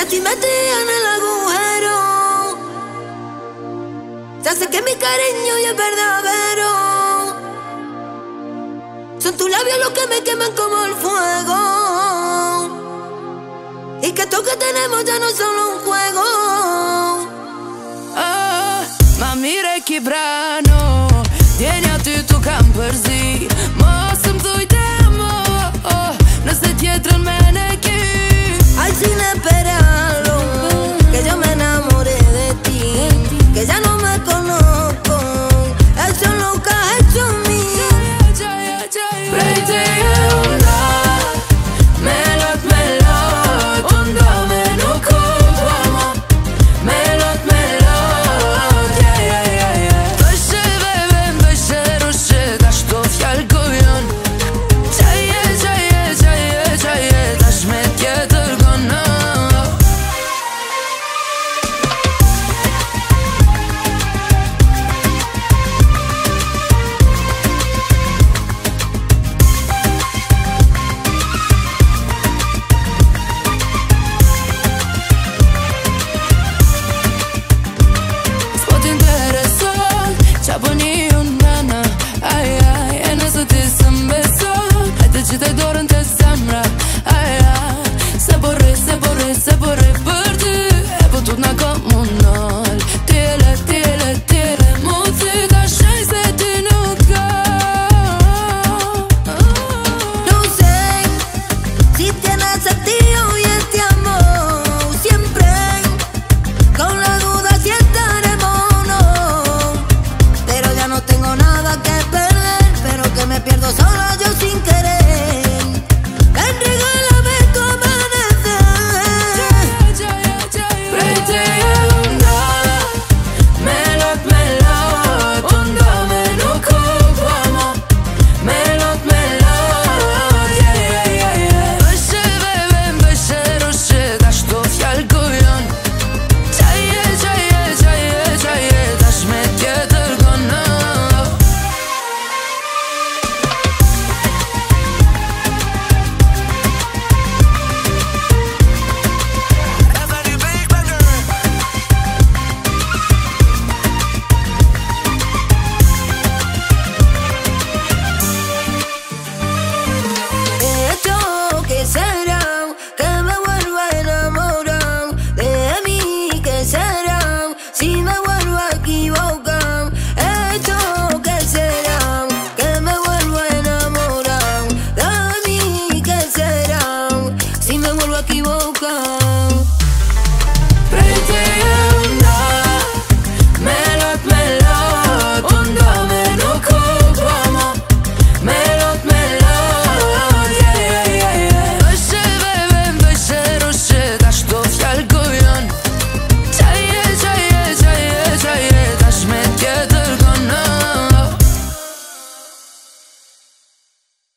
ti metti en el agujero. Ya sé que mi cariño ya es verdadero. Son tus labios los que me queman como el fuego. Y que esto que tenemos ya no es solo un juego. Ma mi reki brano, tieni a ty tu kam përzi.